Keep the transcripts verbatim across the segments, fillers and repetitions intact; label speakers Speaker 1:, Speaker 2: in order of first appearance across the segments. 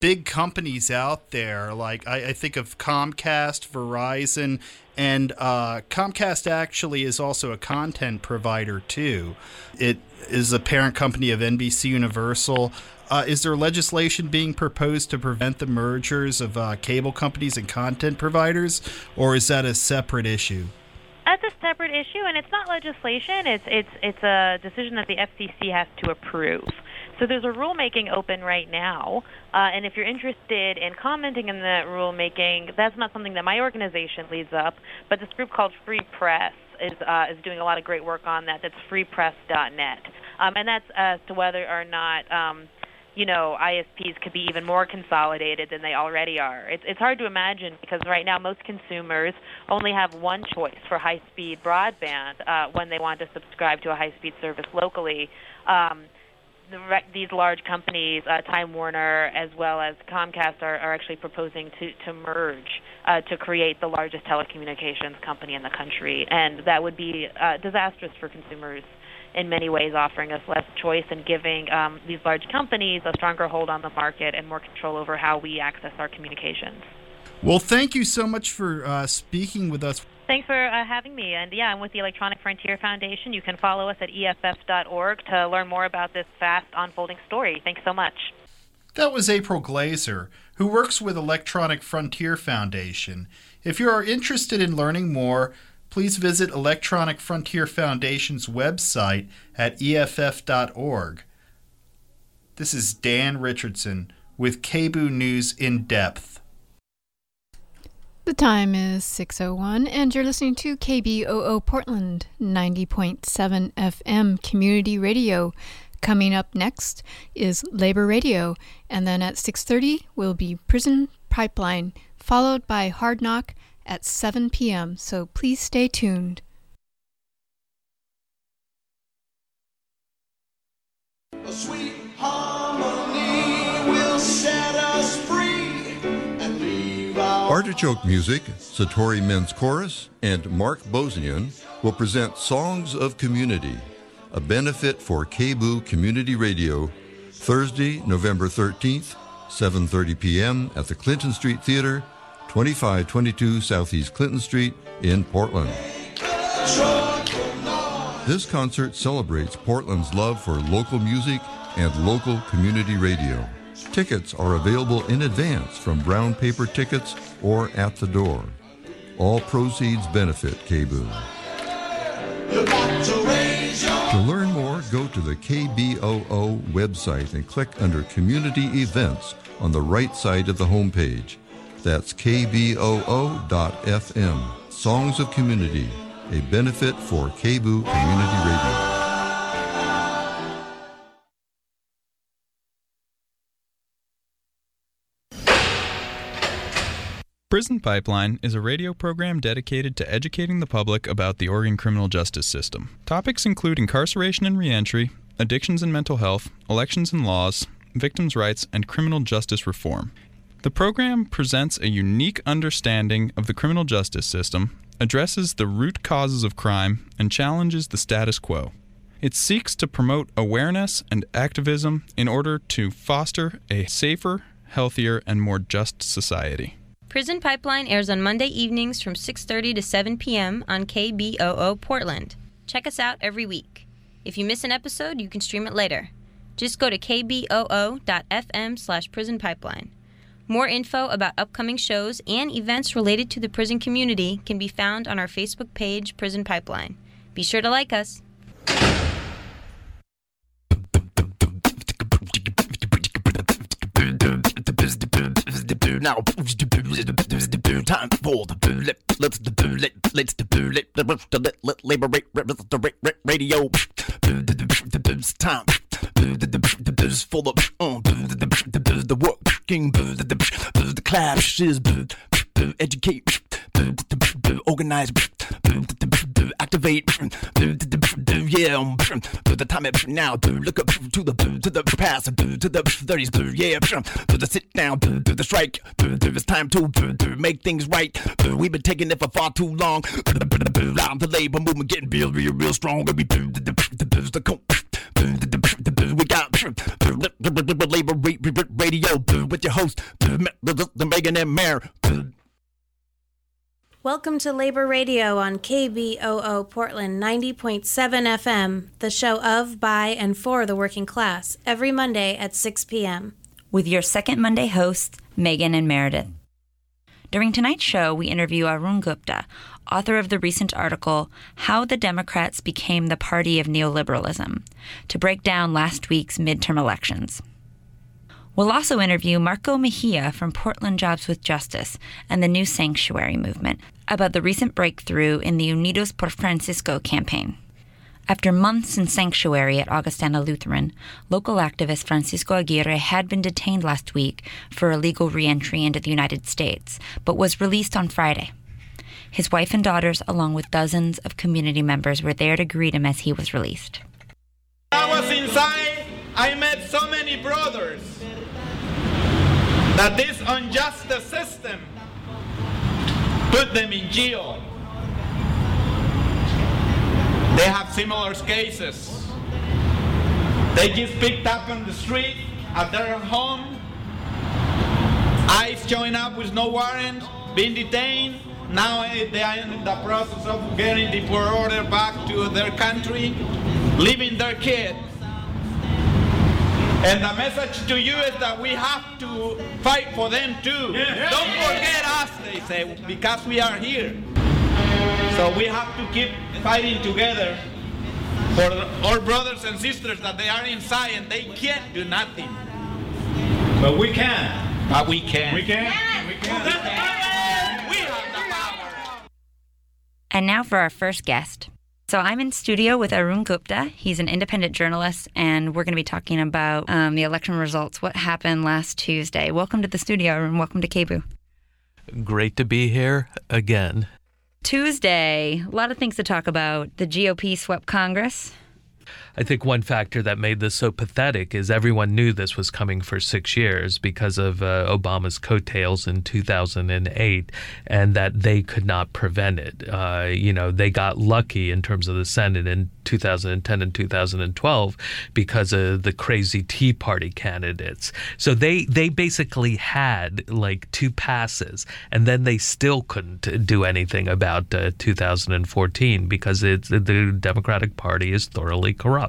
Speaker 1: big companies out there. Like I, I think of Comcast, Verizon, and uh, Comcast actually is also a content provider too. It is a parent company of N B C Universal. Uh, is there legislation being proposed to prevent the mergers of uh, cable companies and content providers, or is that a separate issue?
Speaker 2: That's a separate issue, and it's not legislation. It's it's it's a decision that the F C C has to approve. So there's a rulemaking open right now, uh, and if you're interested in commenting in the rulemaking, that's not something that my organization leads up, but this group called Free Press is uh, is doing a lot of great work on that. That's free press dot net, um, and that's as to whether or not um, you know I S Ps could be even more consolidated than they already are. It's it's hard to imagine because right now most consumers only have one choice for high-speed broadband uh, when they want to subscribe to a high-speed service locally. Um, The, these large companies, uh, Time Warner as well as Comcast, are, are actually proposing to, to merge uh, to create the largest telecommunications company in the country. And that would be uh, disastrous for consumers in many ways, offering us less choice and giving um, these large companies a stronger hold on the market and more control over how we access our communications.
Speaker 1: Well, thank you so much for uh, speaking with us.
Speaker 2: Thanks for uh, having me. And yeah, I'm with the Electronic Frontier Foundation. You can follow us at E F F dot org to learn more about this fast unfolding story. Thanks so much.
Speaker 1: That was April Glazer, who works with Electronic Frontier Foundation. If you are interested in learning more, please visit Electronic Frontier Foundation's website at E F F dot org. This is Dan Richardson with K B O O News in Depth.
Speaker 3: The time is six oh one, and you're listening to K B O O Portland, ninety point seven F M Community Radio. Coming up next is Labor Radio, and then at six thirty will be Prison Pipeline, followed by Hard Knock at seven p.m., so please stay tuned.
Speaker 4: A sweet harmony will set us free.
Speaker 5: Artichoke Music, Satori Men's Chorus, and Mark Bosnian will present Songs of Community, a benefit for K B O O Community Radio, Thursday, November thirteenth, seven thirty p.m. at the Clinton Street Theater, twenty-five twenty-two Southeast Clinton Street in Portland. This concert celebrates Portland's love for local music and local community radio. Tickets are available in advance from Brown Paper Tickets or at the door. All proceeds benefit K B O O. To learn more, go to the K B O O website and click under Community Events on the right side of the homepage. That's K B O O dot F M. Songs of Community, a benefit for K B O O Community Radio.
Speaker 6: Prison Pipeline is a radio program dedicated to educating the public about the Oregon criminal justice system. Topics include incarceration and reentry, addictions and mental health, elections and laws, victims' rights, and criminal justice reform. The program presents a unique understanding of the criminal justice system, addresses the root causes of crime, and challenges the status quo. It seeks to promote awareness and activism in order to foster a safer, healthier, and more just society.
Speaker 7: Prison Pipeline airs on Monday evenings from six thirty to seven p.m. on K B O O Portland. Check us out every week. If you miss an episode, you can stream it later. Just go to K B O O dot F M slash Prison Pipeline. More info about upcoming shows and events related to the prison community can be found on our Facebook page, Prison Pipeline. Be sure to like us.
Speaker 8: Now, time for the let let's the let let's the let let let labor radio. It's time for the the working the clashes educate organize activate yeah the time now look up to the to the past to the thirties yeah to the sit down to the strike it's time to make things right we've been taking it for far too long the labor movement getting real real real strong we got labor Radio with your host, Megan and Mare.
Speaker 9: Welcome to Labor Radio on K B O O Portland ninety point seven F M, the show of, by, and for the working class, every Monday at six p.m.
Speaker 10: With your second Monday hosts, Megan and Meredith. During tonight's show, we interview Arun Gupta, author of the recent article, How the Democrats Became the Party of Neoliberalism, to break down last week's midterm elections. We'll also interview Marco Mejia from Portland Jobs with Justice and the New Sanctuary movement about the recent breakthrough in the Unidos por Francisco campaign. After months in sanctuary at Augustana Lutheran, local activist Francisco Aguirre had been detained last week for illegal re-entry into the United States, but was released on Friday. His wife and daughters, along with dozens of community members, were there to greet him as he was released.
Speaker 11: I was inside, I met so many brothers that this unjust system put them in jail. They have similar cases. They just picked up on the street at their home, ICE showing up with no warrant, being detained. Now they are in the process of getting the poor order back to their country, leaving their kids. And the message to you is that we have to fight for them too. Yeah. Don't forget us, they say, because we are here. So we have to keep fighting together for our brothers and sisters that they are inside and they can't do nothing.
Speaker 12: But we can.
Speaker 11: But we can.
Speaker 12: We can.
Speaker 11: Yes.
Speaker 12: We can.
Speaker 11: We can. We have the power.
Speaker 10: And now for our first guest. So I'm in studio with Arun Gupta. He's an independent journalist, and we're going to be talking about um, the election results, what happened last Tuesday. Welcome to the studio, Arun. Welcome to K B O O.
Speaker 13: Great to be here again.
Speaker 10: Tuesday, a lot of things to talk about. The G O P swept Congress.
Speaker 13: I think one factor that made this so pathetic is everyone knew this was coming for six years because of uh, Obama's coattails in two thousand eight, and that they could not prevent it. Uh, you know, they got lucky in terms of the Senate in two thousand ten and two thousand twelve because of the crazy Tea Party candidates. So they, they basically had like two passes, and then they still couldn't do anything about uh, two thousand fourteen because it's, the Democratic Party is thoroughly corrupt.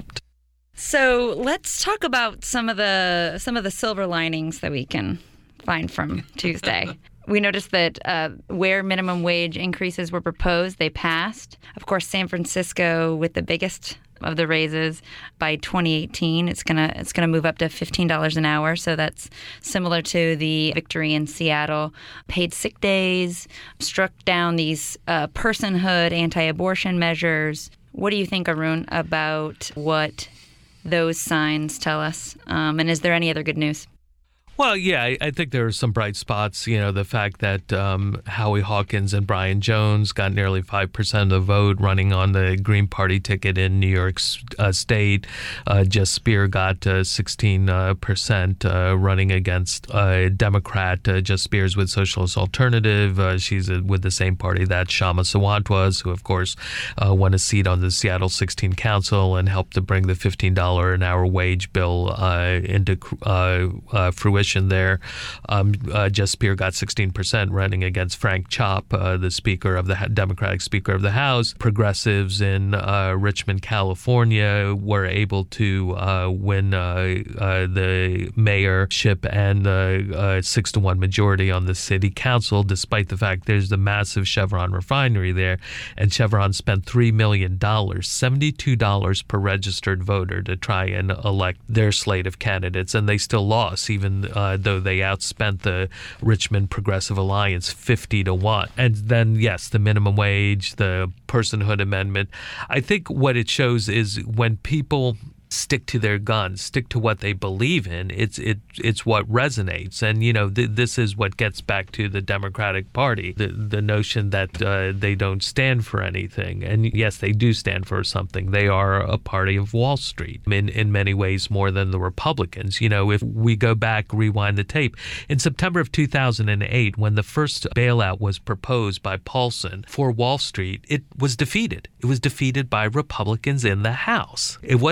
Speaker 10: So let's talk about some of the some of the silver linings that we can find from Tuesday. We noticed that uh, where minimum wage increases were proposed, they passed. Of course, San Francisco with the biggest of the raises by twenty eighteen, it's gonna it's gonna move up to fifteen dollars an hour. So that's similar to the victory in Seattle. Paid sick days, struck down these uh, personhood anti-abortion measures. What do you think, Arun, about what those signs tell us? Um, and is there any other good news?
Speaker 13: Well, yeah, I, I think there are some bright spots. You know, the fact that um, Howie Hawkins and Brian Jones got nearly five percent of the vote running on the Green Party ticket in New York uh, State. Uh, Jess Spear got uh, sixteen percent uh, running against a Democrat. Uh, Jess Spear's with Socialist Alternative. Uh, she's uh, with the same party that Shama Sawant was, who, of course, uh, won a seat on the Seattle sixteen Council and helped to bring the fifteen dollars an hour wage bill uh, into uh, uh, fruition there. Um, uh, Jess Spear got sixteen percent running against Frank Chop, uh, the Speaker of the Democratic Speaker of the House. Progressives in uh, Richmond, California were able to uh, win uh, uh, the mayorship and uh, a six to one majority on the city council, despite the fact there's the massive Chevron refinery there. And Chevron spent three million dollars, seventy-two dollars per registered voter to try and elect their slate of candidates. And they still lost, even Uh, though they outspent the Richmond Progressive Alliance fifty to one. And then, yes, the minimum wage, the personhood amendment. I think what it shows is when people stick to their guns, stick to what they believe in, it's it it's what resonates. And, you know, th- this is what gets back to the Democratic Party, the the notion that uh, they don't stand for anything. And yes, they do stand for something. They are a party of Wall Street in, in many ways more than the Republicans. You know, if we go back, rewind the tape, in September of two thousand eight, when the first bailout was proposed by Paulson for Wall Street, it was defeated. It was defeated by Republicans in the House. It wasn't, it wasn't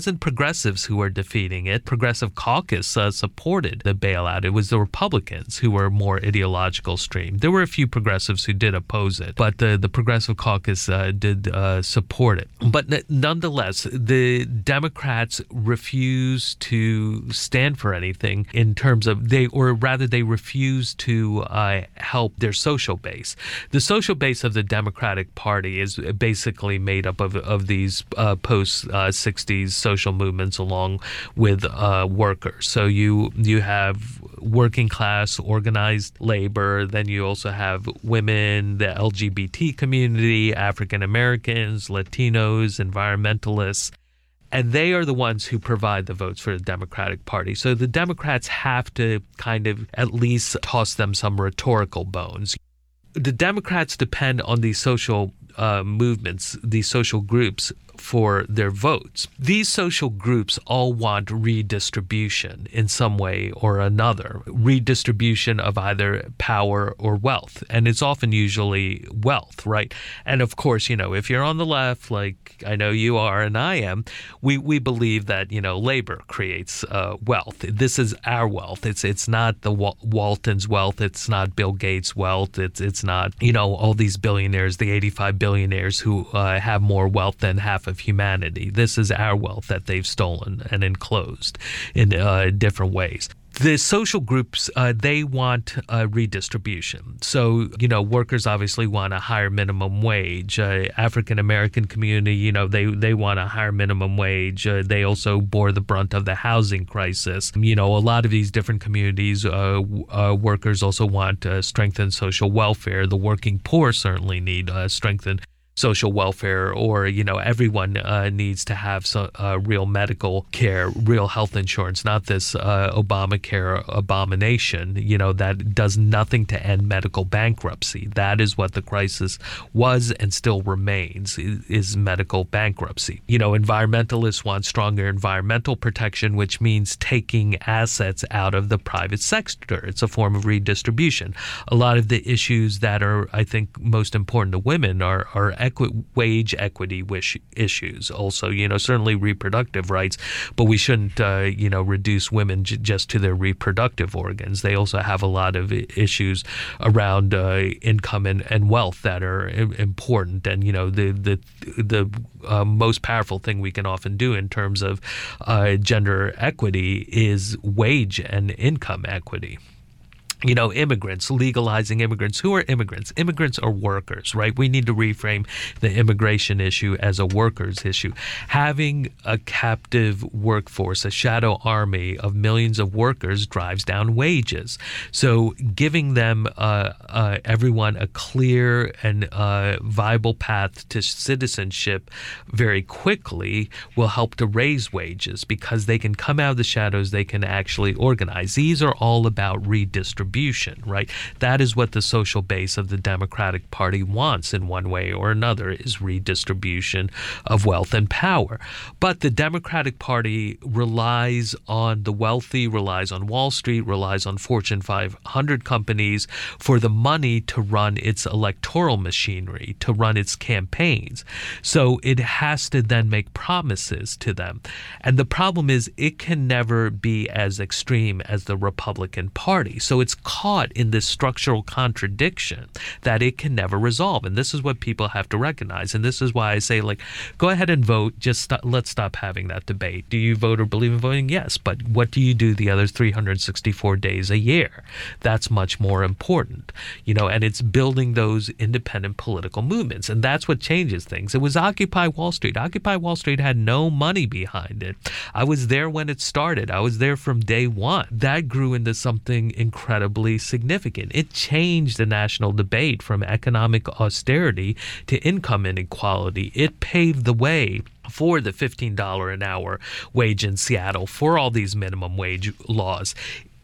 Speaker 13: wasn't progressives who were defeating it. Progressive Caucus uh, supported the bailout. It was the Republicans who were more ideological stream. There were a few progressives who did oppose it, but the, the Progressive Caucus uh, did uh, support it. But n- nonetheless, the Democrats refused to stand for anything in terms of they, or rather they refused to uh, help their social base. The social base of the Democratic Party is basically made up of, of these uh, post-sixties social movements along with uh, workers. So you you have working class, organized labor, then you also have women, the L G B T community, African Americans, Latinos, environmentalists. And they are the ones who provide the votes for the Democratic Party. So the Democrats have to kind of at least toss them some rhetorical bones. The Democrats depend on these social uh, movements, these social groups, for their votes. These social groups all want redistribution in some way or another, redistribution of either power or wealth. And it's often usually wealth, right? And of course, you know, if you're on the left, like I know you are and I am, we, we believe that, you know, labor creates uh, wealth. This is our wealth. It's it's not the Wal- Walton's wealth. It's not Bill Gates' wealth. It's, it's not, you know, all these billionaires, the eighty-five billionaires who uh, have more wealth than half of humanity. This is our wealth that they've stolen and enclosed in uh, different ways. The social groups, uh, they want uh, redistribution. So, you know, workers obviously want a higher minimum wage. Uh, African-American community, you know, they, they want a higher minimum wage. Uh, they also bore the brunt of the housing crisis. You know, a lot of these different communities, uh, uh, workers also want uh, strengthened social welfare. The working poor certainly need uh, strengthened social welfare, or, you know, everyone uh, needs to have some uh, real medical care, real health insurance, not this uh, Obamacare abomination, you know, that does nothing to end medical bankruptcy. That is what the crisis was and still remains, is medical bankruptcy. You know, environmentalists want stronger environmental protection, which means taking assets out of the private sector. It's a form of redistribution. A lot of the issues that are, I think, most important to women are, are Equi- wage equity wish issues. Also, you know, certainly reproductive rights, but we shouldn't, uh, you know, reduce women j- just to their reproductive organs. They also have a lot of issues around uh, income and, and wealth that are I- important. And, you know, the the the uh, most powerful thing we can often do in terms of uh, gender equity is wage and income equity. You know, immigrants, legalizing immigrants. Who are immigrants? Immigrants are workers, right? We need to reframe the immigration issue as a workers issue. Having a captive workforce, a shadow army of millions of workers, drives down wages. So giving them, uh, uh, everyone, a clear and uh, viable path to citizenship very quickly will help to raise wages, because they can come out of the shadows, they can actually organize. These are all about redistribution. Right? That is what the social base of the Democratic Party wants in one way or another, is redistribution of wealth and power. But the Democratic Party relies on the wealthy, relies on Wall Street, relies on Fortune five hundred companies for the money to run its electoral machinery, to run its campaigns. So it has to then make promises to them. And the problem is it can never be as extreme as the Republican Party. So it's caught in this structural contradiction that it can never resolve. And this is what people have to recognize. And this is why I say, like, go ahead and vote. Just stop, let's stop having that debate. Do you vote or believe in voting? Yes. But what do you do the other three hundred sixty-four days a year? That's much more important, you know, and it's building those independent political movements. And that's what changes things. It was Occupy Wall Street. Occupy Wall Street had no money behind it. I was there when it started. I was there from day one. That grew into something incredible significant. It changed the national debate from economic austerity to income inequality. It paved the way for the fifteen dollars an hour wage in Seattle, for all these minimum wage laws.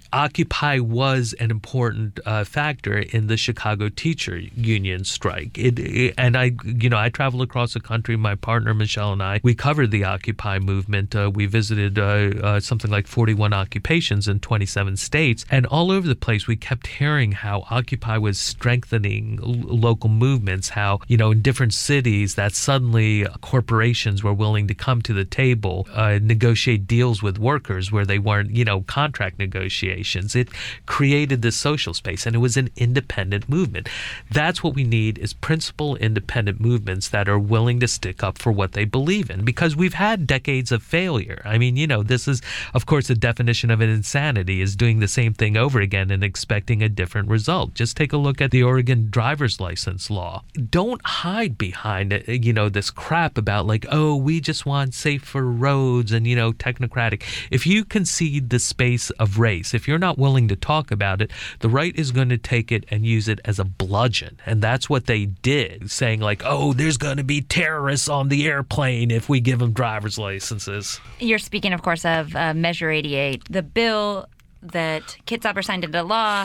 Speaker 13: Occupy was an important uh, factor in the Chicago teacher union strike. It, it, and I, you know, I traveled across the country. My partner Michelle and I, we covered the Occupy movement. Uh, we visited uh, uh, something like forty-one occupations in twenty-seven states, and all over the place we kept hearing how Occupy was strengthening l- local movements. How, you know, in different cities that suddenly corporations were willing to come to the table, uh, negotiate deals with workers where they weren't, you know, contract negotiations. It created this social space, and it was an independent movement. That's what we need, is principle independent movements that are willing to stick up for what they believe in, because we've had decades of failure. I mean, you know, this is, of course, the definition of an insanity, is doing the same thing over again and expecting a different result. Just take a look at the Oregon driver's license law. Don't hide behind, you know, this crap about like, oh, we just want safer roads and, you know, technocratic. If you concede the space of race, if you're not willing to talk about it, the right is going to take it and use it as a bludgeon. And that's what they did, saying like, oh, there's going to be terrorists on the airplane if we give them driver's licenses.
Speaker 10: You're speaking, of course, of uh, Measure eighty-eight, the bill that Kitzhaber signed into law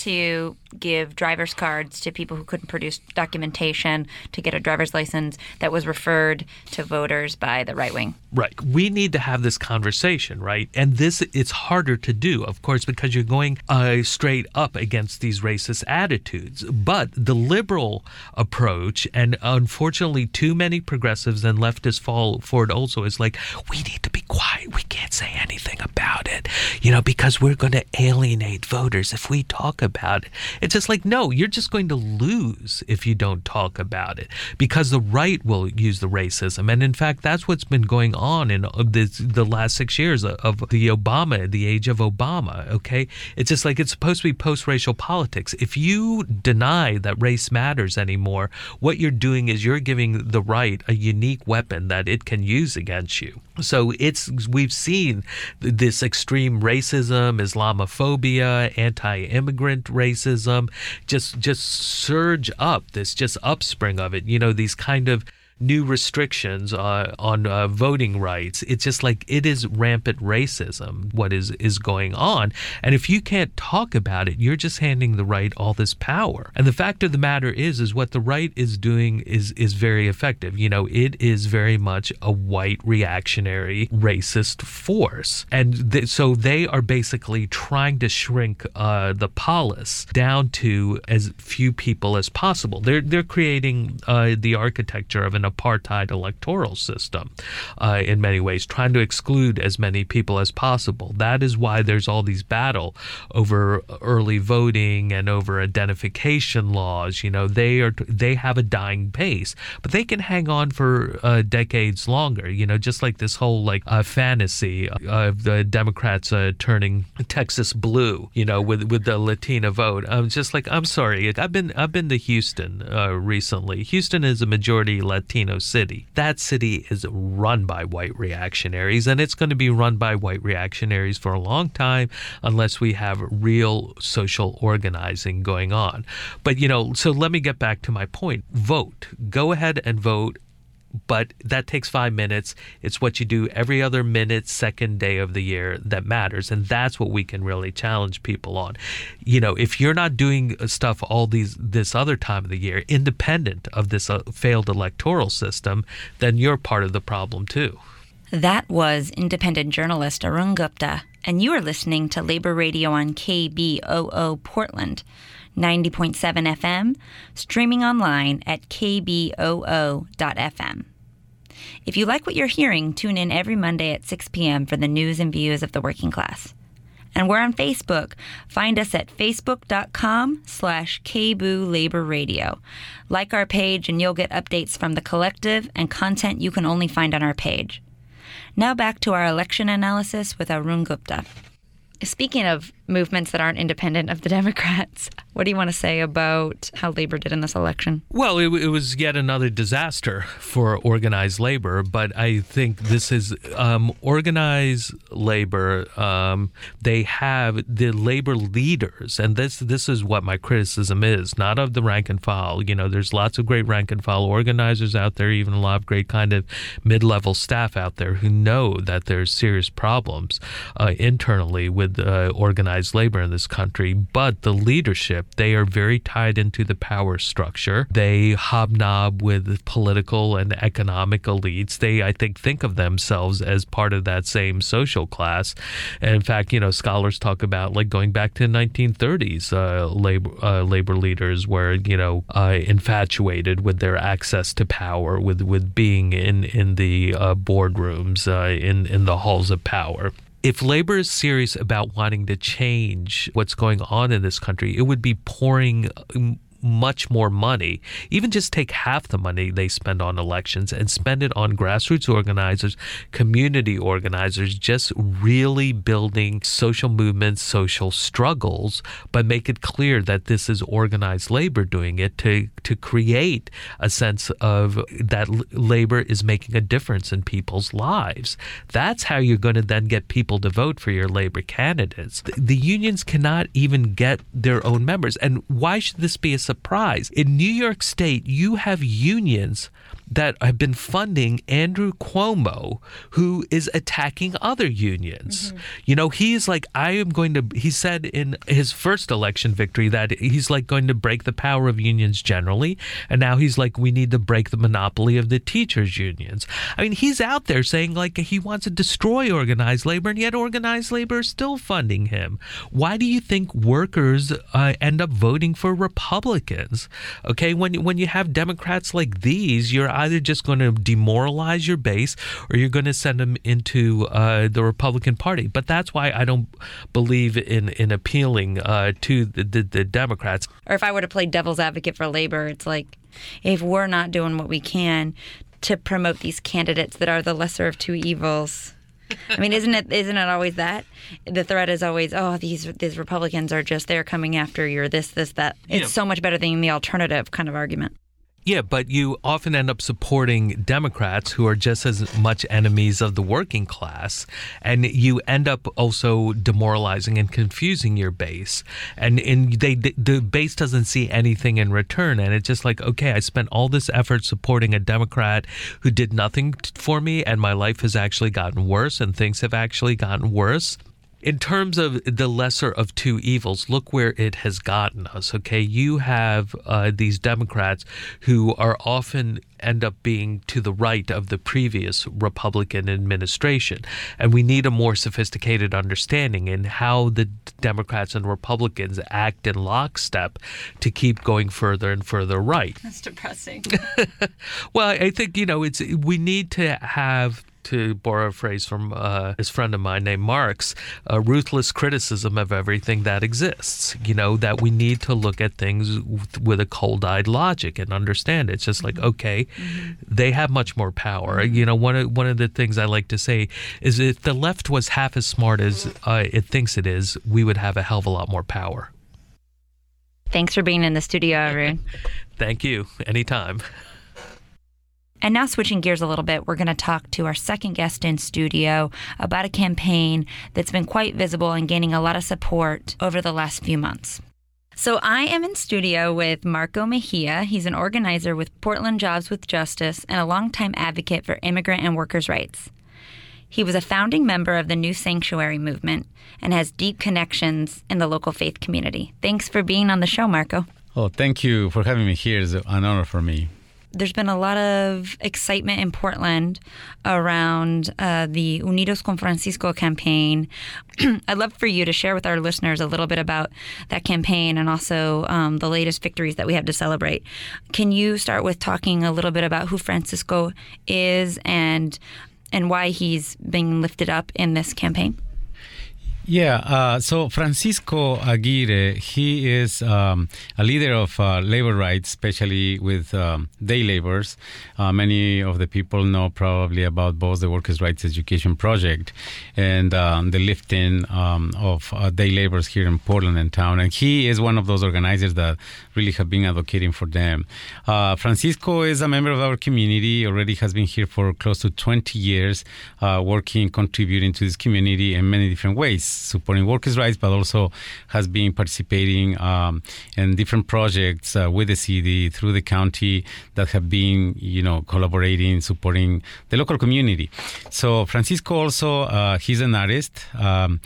Speaker 10: to give driver's cards to people who couldn't produce documentation to get a driver's license, that was referred to voters by the right wing.
Speaker 13: Right. We need to have this conversation, right? And this, it's harder to do, of course, because you're going uh, straight up against these racist attitudes. But the liberal approach, and unfortunately too many progressives and leftists fall for it also, is like, we need to be quiet. We can't say anything about it, you know, because we're going to alienate voters if we talk about it. It's just like, no, you're just going to lose if you don't talk about it, because the right will use the racism. And in fact, that's what's been going on in the, the last six years of the Obama, the age of Obama, okay? It's just like, it's supposed to be post-racial politics. If you deny that race matters anymore, what you're doing is you're giving the right a unique weapon that it can use against you. So it's, we've seen this extreme racism, Islamophobia, anti-immigrant racism, just just surge up, this just upspring of it, you know, these kind of new restrictions uh, on uh, voting rights. It's just like, it is rampant racism, what is, is going on. And if you can't talk about it, you're just handing the right all this power. And the fact of the matter is, is what the right is doing is, is very effective. You know, it is very much a white reactionary racist force. And th- so they are basically trying to shrink uh, the polis down to as few people as possible. They're, they're creating uh, the architecture of an apartheid electoral system uh, in many ways, trying to exclude as many people as possible. That is why there's all these battle over early voting and over identification laws. You know, they are they have a dying pace, but they can hang on for uh, decades longer. You know, just like this whole like uh, fantasy of the Democrats uh, turning Texas blue. You know, with with the Latina vote. I'm just like, I'm sorry. I've been I've been to Houston uh, recently. Houston is a majority Latino city. That city is run by white reactionaries, and it's going to be run by white reactionaries for a long time unless we have real social organizing going on. But, you know, so let me get back to my point. Vote. Go ahead and vote. But that takes five minutes. It's what you do every other minute, second day of the year that matters. And that's what we can really challenge people on. You know, if you're not doing stuff all these this other time of the year, independent of this uh, failed electoral system, then you're part of the problem too.
Speaker 10: That was independent journalist Arun Gupta, and you are listening to Labor Radio on K B O O Portland, ninety point seven F M, streaming online at k b o o dot f m. If you like what you're hearing, tune in every Monday at six p.m. for the news and views of the working class. And we're on Facebook. Find us at facebook.com slash KBOO Labor Radio. Like our page and you'll get updates from the collective and content you can only find on our page. Now back to our election analysis with Arun Gupta. Speaking of movements that aren't independent of the Democrats, what do you want to say about how labor did in this election?
Speaker 13: Well, it, it was yet another disaster for organized labor, but I think this is um, organized labor. Um, they have the labor leaders, and this this is what my criticism is, not of the rank and file. You know, there's lots of great rank and file organizers out there, even a lot of great kind of mid-level staff out there who know that there's serious problems uh, internally with with uh, organized labor in this country, but the leadership, they are very tied into the power structure. They hobnob with political and economic elites. They, I think, think of themselves as part of that same social class. And in fact, you know, scholars talk about like going back to the nineteen thirties, uh, labor uh, labor leaders were, you know, uh, infatuated with their access to power, with with being in in the uh, boardrooms, uh, in in the halls of power. If labor is serious about wanting to change what's going on in this country, it would be pouring much more money, even just take half the money they spend on elections and spend it on grassroots organizers, community organizers, just really building social movements, social struggles, but make it clear that this is organized labor doing it to, to create a sense of that labor is making a difference in people's lives. That's how you're going to then get people to vote for your labor candidates. The, the unions cannot even get their own members. And why should this be a surprise? In New York State, you have unions that have been funding Andrew Cuomo, who is attacking other unions. Mm-hmm. You know, he's like, I am going to, he said in his first election victory that he's like going to break the power of unions generally. And now he's like, we need to break the monopoly of the teachers' unions. I mean, he's out there saying like he wants to destroy organized labor, and yet organized labor is still funding him. Why do you think workers uh, end up voting for Republicans? Okay, when, when you have Democrats like these, you're either just going to demoralize your base or you're going to send them into uh, the Republican Party. But that's why I don't believe in, in appealing uh, to the, the, the Democrats.
Speaker 10: Or if I were to play devil's advocate for labor, it's like if we're not doing what we can to promote these candidates that are the lesser of two evils. I mean, isn't it isn't it always that? The threat is always, oh, these these Republicans are just, they're coming after you, or this, this, that. It's yeah. so much better than the alternative kind of argument.
Speaker 13: Yeah, but you often end up supporting Democrats who are just as much enemies of the working class, and you end up also demoralizing and confusing your base. And in they the base doesn't see anything in return, and it's just like, okay, I spent all this effort supporting a Democrat who did nothing for me, and my life has actually gotten worse, and things have actually gotten worse. In terms of the lesser of two evils, look where it has gotten us, okay? You have uh, these Democrats who are often end up being to the right of the previous Republican administration. And we need a more sophisticated understanding in how the Democrats and Republicans act in lockstep to keep going further and further right.
Speaker 10: That's depressing.
Speaker 13: Well, I think, you know, it's we need to have, to borrow a phrase from uh, his friend of mine named Marx, a ruthless criticism of everything that exists. You know, that we need to look at things with, with a cold-eyed logic and understand it. It's just like, okay, mm-hmm. they have much more power. Mm-hmm. You know, one of, one of the things I like to say is if the left was half as smart as uh, it thinks it is, we would have a hell of a lot more power.
Speaker 10: Thanks for being in the studio, Arun.
Speaker 13: Thank you. Anytime.
Speaker 10: And now switching gears a little bit, we're going to talk to our second guest in studio about a campaign that's been quite visible and gaining a lot of support over the last few months. So I am in studio with Marco Mejia. He's an organizer with Portland Jobs with Justice and a longtime advocate for immigrant and workers' rights. He was a founding member of the New Sanctuary movement and has deep connections in the local faith community. Thanks for being on the show, Marco.
Speaker 14: Oh, thank you for having me here. It's an honor for me.
Speaker 10: There's been a lot of excitement in Portland around uh, the Unidos con Francisco campaign. I'd love for you to share with our listeners a little bit about that campaign and also um, the latest victories that we have to celebrate. Can you start with talking a little bit about who Francisco is and and why he's being lifted up in this campaign?
Speaker 14: Yeah, uh, so Francisco Aguirre, he is um, a leader of uh, labor rights, especially with um, day laborers. Uh, many of the people know probably about both the Workers' Rights Education Project and um, the lifting um, of uh, day laborers here in Portland and town. And he is one of those organizers that really have been advocating for them. Uh, Francisco is a member of our community, already has been here for close to twenty years, uh, working, contributing to this community in many different ways. supporting workers' rights, but also has been participating um, in different projects uh, with the city through the county that have been, you know, collaborating, supporting the local community. So Francisco also, uh, he's an artist. Um,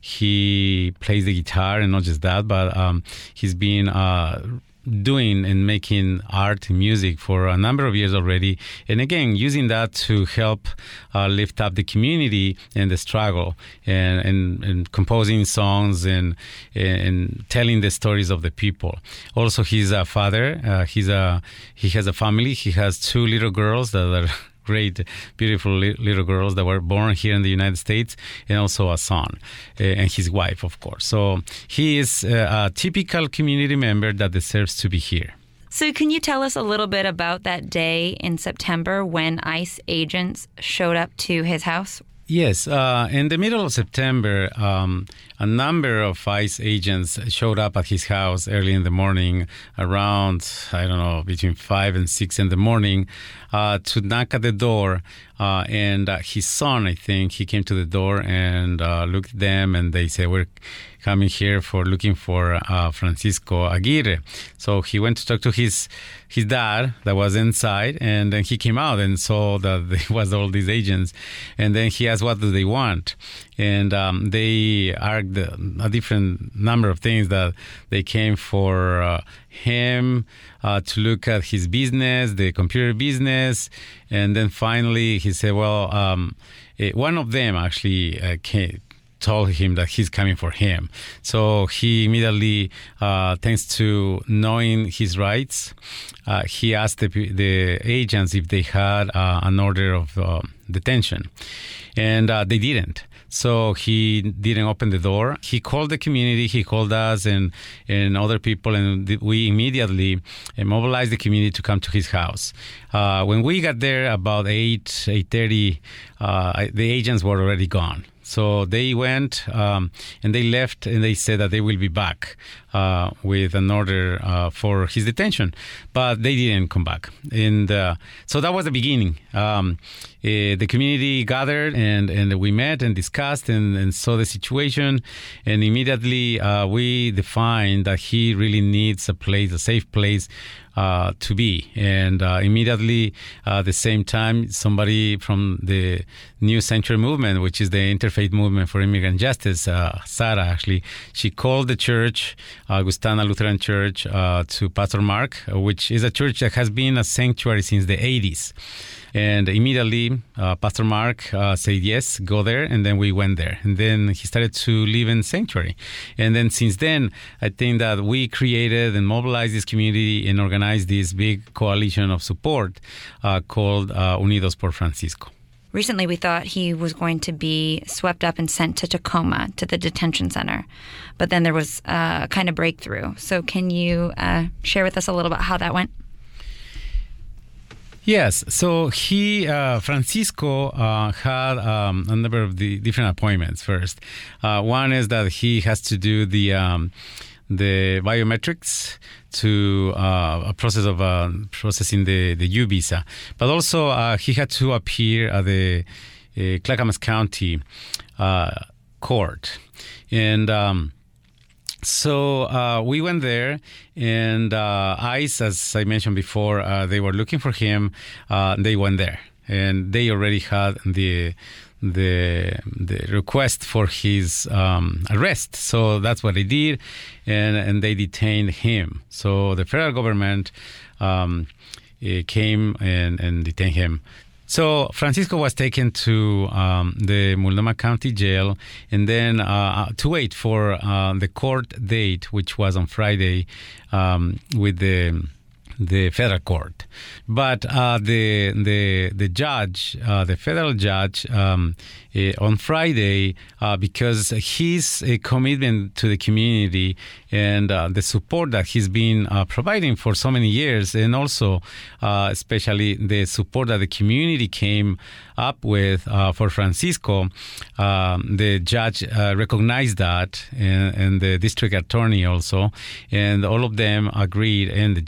Speaker 14: he plays the guitar, and not just that, but um, he's been uh, doing and making art and music for a number of years already, and again using that to help uh, lift up the community and the struggle, and, and, and composing songs and and telling the stories of the people. Also, he's a father. Uh, he's a he has a family. He has two little girls that are great, beautiful li- little girls that were born here in the United States, and also a son, uh, and his wife, of course. So he is uh, a typical community member that deserves to be here.
Speaker 10: So can you tell us a little bit about that day in September when ICE agents showed up to his house?
Speaker 14: Yes, uh, in the middle of September, um, a number of ICE agents showed up at his house early in the morning, around, I don't know, between five and six in the morning, uh, to knock at the door. Uh, and uh, his son, I think, he came to the door and uh, looked at them, and they said, "We're coming here for looking for uh, Francisco Aguirre." So he went to talk to his his dad that was inside, and then he came out and saw that there was all these agents. And then he asked, what do they want? And um, they argued a different number of things, that they came for uh, him uh, to look at his business, the computer business. And then finally he said, well, um, it, one of them actually uh, came, told him that he's coming for him. So he immediately, uh, thanks to knowing his rights, uh, he asked the, the agents if they had uh, an order of uh, detention. And uh, they didn't. So he didn't open the door. He called the community, he called us and, and other people, and we immediately mobilized the community to come to his house. Uh, when we got there about eight, eight thirty, uh, the agents were already gone. So they went um, and they left, and they said that they will be back uh, with an order uh, for his detention, but they didn't come back. And uh, so that was the beginning. Um, uh, the community gathered, and, and we met and discussed and, and saw the situation, and immediately uh, we defined that he really needs a place, a safe place Uh, to be. And uh, immediately uh, at the same time, somebody from the New Sanctuary Movement, which is the interfaith movement for immigrant justice, uh, Sarah actually, she called the church, uh, Augustana Lutheran Church, uh, to Pastor Mark, which is a church that has been a sanctuary since the eighties. And immediately, uh, Pastor Mark uh, said, yes, go there. And then we went there. And then he started to live in sanctuary. And then since then, I think that we created and mobilized this community and organized this big coalition of support uh, called uh, Unidos por Francisco.
Speaker 10: Recently, we thought he was going to be swept up and sent to Tacoma, to the detention center. But then there was uh, a kind of breakthrough. So can you uh, share with us a little about how that went?
Speaker 14: Yes, so he, uh, Francisco, uh, had um, a number of the different appointments first. Uh, one is that he has to do the um, the biometrics to uh, a process of uh, processing the, the U visa. But also uh, he had to appear at the uh, Clackamas County uh, court. And um, So uh, we went there, and uh, ICE, as I mentioned before, uh, they were looking for him. Uh, they went there, and they already had the the the request for his um, arrest. So that's what they did, and and they detained him. So the federal government um, came and, and detained him. So Francisco was taken to um, the Multnomah County Jail, and then uh, to wait for uh, the court date, which was on Friday, um, with the the federal court. But uh, the the the judge, uh, the federal judge, um, uh, on Friday, uh, because his uh, commitment to the community and uh, the support that he's been uh, providing for so many years, and also uh, especially the support that the community came up with uh, for Francisco, um, the judge uh, recognized that, and, and the district attorney also, and all of them agreed, and the judge agreed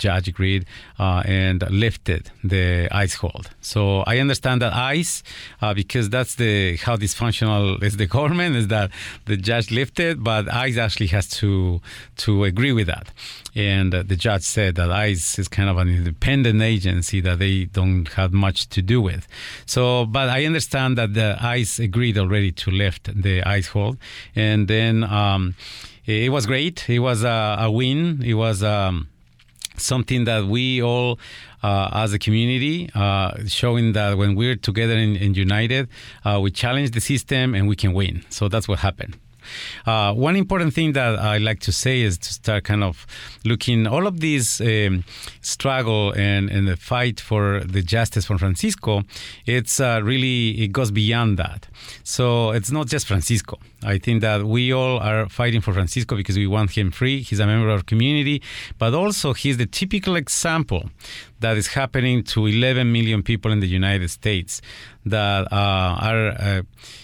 Speaker 14: agreed uh, and lifted the ICE hold. So I understand that ICE, uh, because that's the how dysfunctional is the government, is that the judge lifted, but ICE actually has to to agree with that. And uh, the judge said that ICE is kind of an independent agency that they don't have much to do with. So, but I understand that the ICE agreed already to lift the ICE hold. And then um, it was great. It was a, a win. It was um, something that we all, uh, as a community, uh, showing that when we're together and, and united, uh, we challenge the system and we can win. So that's what happened. Uh, one important thing that I like to say is to start kind of looking all of this um, struggle and, and the fight for the justice for Francisco. It's uh, really, it goes beyond that. So it's not just Francisco. I think that we all are fighting for Francisco because we want him free. He's a member of our community, but also he's the typical example that is happening to eleven million people in the United States that uh, are uh,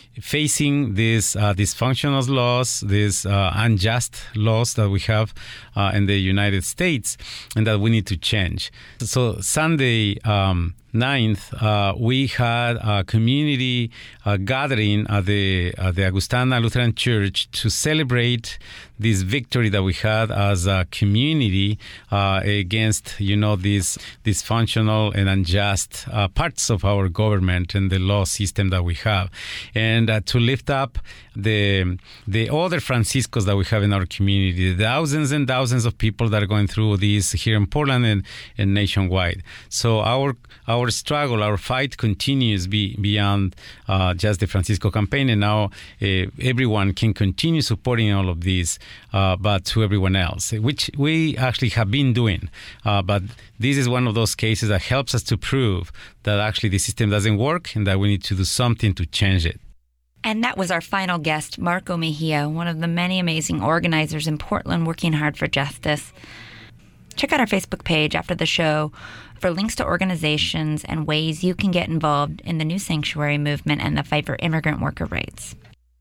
Speaker 14: facing these uh, dysfunctional laws, these uh, unjust laws that we have uh, in the United States, and that we need to change. So Sunday um, ninth, uh, we had a community uh, gathering at the, uh, the Augustana Lutheran Church to celebrate this victory that we had as a community uh, against, you know, these dysfunctional and unjust uh, parts of our government and the law system that we have, and uh, to lift up the the other Franciscos that we have in our community, the thousands and thousands of people that are going through this here in Portland and, and nationwide. So our our struggle, our fight continues be, beyond uh, just the Francisco campaign, and now uh, everyone can continue supporting all of these, uh, but to everyone else, which we actually have been doing. Uh, but this is one of those cases that helps us to prove that actually the system doesn't work and that we need to do something to change it.
Speaker 10: And that was our final guest, Marco Mejia, one of the many amazing organizers in Portland working hard for justice. Check out our Facebook page after the show for links to organizations and ways you can get involved in the new sanctuary movement and the fight for immigrant worker rights.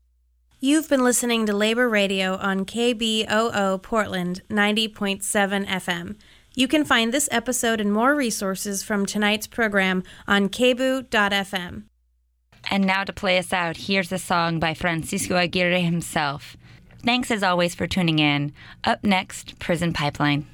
Speaker 9: You've been listening to Labor Radio on K B O O Portland ninety point seven F M. You can find this episode and more resources from tonight's program on k b o dot f m.
Speaker 10: And now to play us out, here's a song by Francisco Aguirre himself. Thanks as always for tuning in. Up next, Prison Pipeline.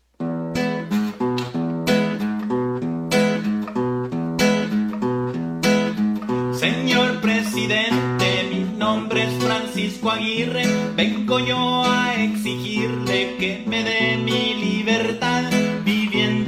Speaker 11: Señor presidente, mi nombre es Francisco Aguirre. Vengo yo a exigirle que me dé mi